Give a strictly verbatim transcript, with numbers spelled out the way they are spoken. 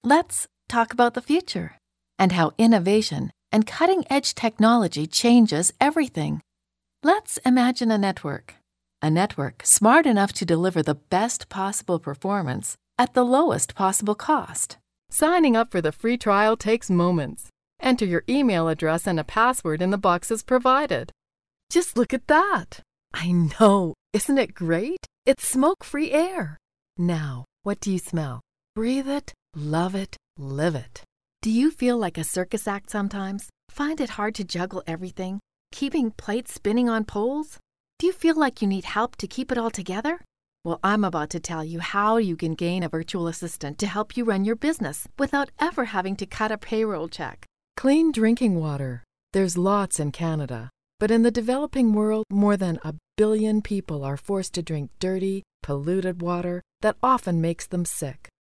Let's talk about the future and how innovation and cutting-edge technology changes everything. Let's imagine a network. A network smart enough to deliver the best possible performance at the lowest possible cost. Signing up for the free trial takes moments. Enter your email address and a password in the boxes provided. Just look at that. I know, isn't it great? It's smoke-free air. Now, what do you smell? Breathe it, love it, live it. Do you feel like a circus act sometimes? Find it hard to juggle everything? Keeping plates spinning on poles? Do you feel like you need help to keep it all together? Well, I'm about to tell you how you can gain a virtual assistant to help you run your business without ever having to cut a payroll check. Clean drinking water. There's lots in Canada, but in the developing world, more than a billion people are forced to drink dirty, polluted water that often makes them sick.